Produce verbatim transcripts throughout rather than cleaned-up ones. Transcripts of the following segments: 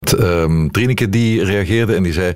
Um, Trineke die reageerde en die zei...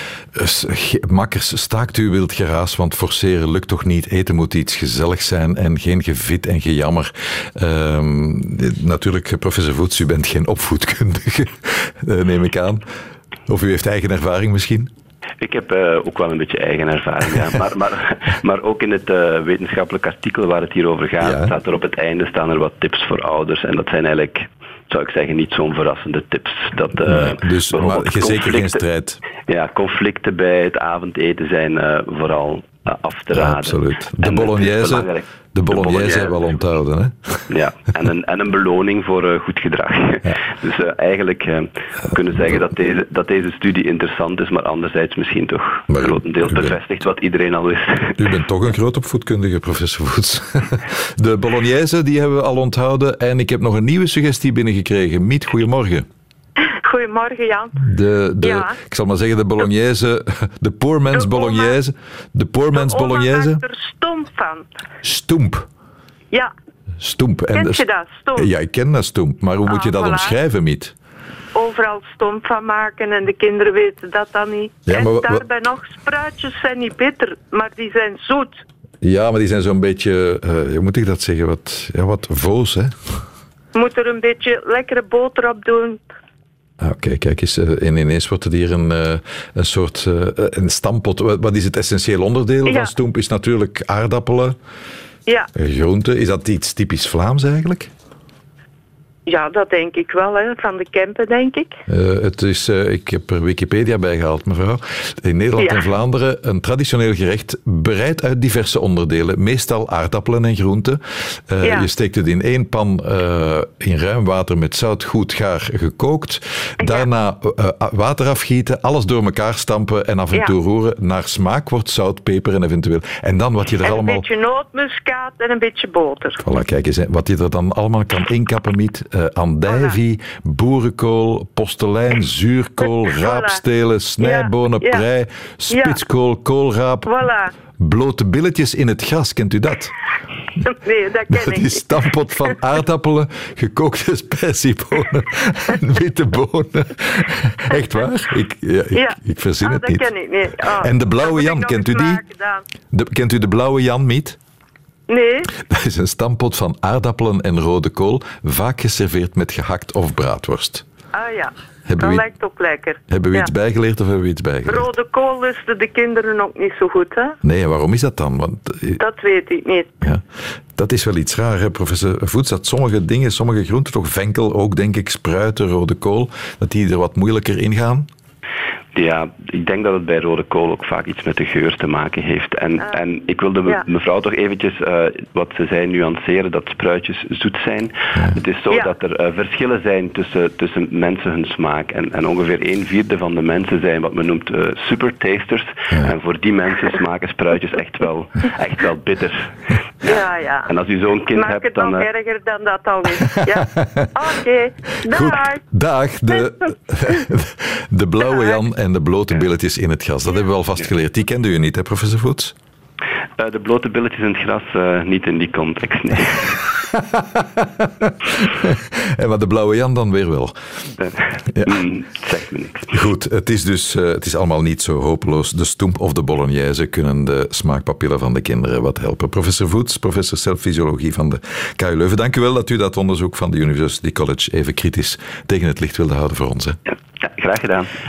Makkers, staakt uw wild geraas, want forceren lukt toch niet. Eten moet iets gezellig zijn en geen gevit en gejammer. Um, natuurlijk, professor Voets, u bent geen opvoedkundige, neem ik aan. Of u heeft eigen ervaring misschien? Ik heb uh, ook wel een beetje eigen ervaring, ja. maar, maar, maar ook in het uh, wetenschappelijk artikel waar het hier over gaat, ja. staat er op het einde staan er wat tips voor ouders. En dat zijn eigenlijk, zou ik zeggen, niet zo'n verrassende tips. Dat, uh, nee, dus maar zeker geen strijd. Ja, conflicten bij het avondeten zijn uh, vooral uh, af te raden. Ja, absoluut. De bolognese, de bolognese hebben we al onthouden, hè? Ja, en een, en een beloning voor uh, goed gedrag. Ja. Dus uh, eigenlijk uh, we kunnen zeggen dat deze, dat deze studie interessant is, maar anderzijds misschien toch maar, grotendeels bevestigt wat iedereen al wist. U bent toch een groot opvoedkundige, professor Voets. De bolognese, die hebben we al onthouden. En ik heb nog een nieuwe suggestie binnengekregen. Miet, goedemorgen. Goedemorgen, Jan. De, de, ja. Ik zal maar zeggen, de bolognese, de poor man's de bolognese. De poor man's de oma bolognese. maakt er stomp van. Stoemp. Ja. Stoemp. Ken je dat, stomp? Ja, ik ken dat stoemp. Maar hoe ah, moet je dat voilà. omschrijven, Miet? Overal stomp van maken en de kinderen weten dat dan niet. Ja, en maar, daarbij nog, spruitjes zijn niet bitter, maar die zijn zoet. Ja, maar die zijn zo'n beetje, uh, hoe moet ik dat zeggen, wat, ja, wat voos, hè? Je moet er een beetje lekkere boter op doen. Oké, okay, kijk eens. En ineens wordt het hier een, een soort uh, een stampot. Wat is het essentieel onderdeel ja. van stoemp? Is natuurlijk aardappelen, ja. groenten. Is dat iets typisch Vlaams eigenlijk? Ja, dat denk ik wel, hè. Van de Kempen, denk ik. Uh, het is, uh, ik heb er Wikipedia bij gehaald, mevrouw. In Nederland ja. en Vlaanderen een traditioneel gerecht bereid uit diverse onderdelen. Meestal aardappelen en groenten. Uh, ja. Je steekt het in één pan uh, in ruim water met zout goed gaar gekookt. Daarna uh, water afgieten, alles door elkaar stampen en af en toe ja. roeren. Naar smaak wordt zout, peper en eventueel... En dan wat je er en allemaal... een beetje nootmuskaat en een beetje boter. Voilà, kijk eens. Hè. Wat je er dan allemaal kan inkappen, Miet... Uh, andijvie, boerenkool, postelijn, zuurkool, voilà. raapstelen, snijbonen, ja. prei, spitskool, koolraap, voilà. blote billetjes in het gras. Kent u dat? Nee, dat ken dat ik is een stampot van aardappelen, gekookte spersiebonen en witte bonen. Echt waar? Ik, ja, ik, ja. ik verzin oh, het dat niet. Ken ik niet. Oh. En de blauwe Jan, kent u die? De, kent u de blauwe Jan, Miet? Nee. Dat is een stampot van aardappelen en rode kool, vaak geserveerd met gehakt of braadworst. Ah ja, hebben dat we, lijkt ook lekker. Hebben we ja. iets bijgeleerd of hebben we iets bijgeleerd? Rode kool lusten de kinderen ook niet zo goed, hè? Nee, waarom is dat dan? Want, dat weet ik niet. Ja, dat is wel iets raar, hè, professor Voets, dat sommige dingen, sommige groenten, toch venkel, ook denk ik spruiten, rode kool, dat die er wat moeilijker ingaan. Ja, ik denk dat het bij rode kool ook vaak iets met de geur te maken heeft. En, uh, en ik wilde ja. mevrouw toch eventjes, uh, wat ze zei, nuanceren, dat spruitjes zoet zijn. Ja. Het is zo ja. dat er uh, verschillen zijn tussen, tussen mensen hun smaak. En, en ongeveer een vierde van de mensen zijn wat men noemt uh, supertasters. Ja. En voor die mensen smaken spruitjes echt wel, echt wel bitter. Ja, ja. ja. En als u zo'n kind Maak hebt, het dan... nog Uh, erger dan dat al is. Ja. Oké, okay. dag. Dag. De, de blauwe Jan en de blote billetjes in het gras. Dat hebben we al vastgeleerd. Die kende u niet, hè, professor Voets? Uh, de blote billetjes in het gras, uh, niet in die context, nee. En maar de blauwe Jan dan weer wel. Uh, ja. mm, zegt me niks. Goed, het is dus uh, het is allemaal niet zo hopeloos. De stoemp of de bolognese kunnen de smaakpapillen van de kinderen wat helpen. Professor Voets, professor celfysiologie van de K U Leuven. Dank u wel dat u dat onderzoek van de University College even kritisch tegen het licht wilde houden voor ons. Hè. Ja, ja, graag gedaan.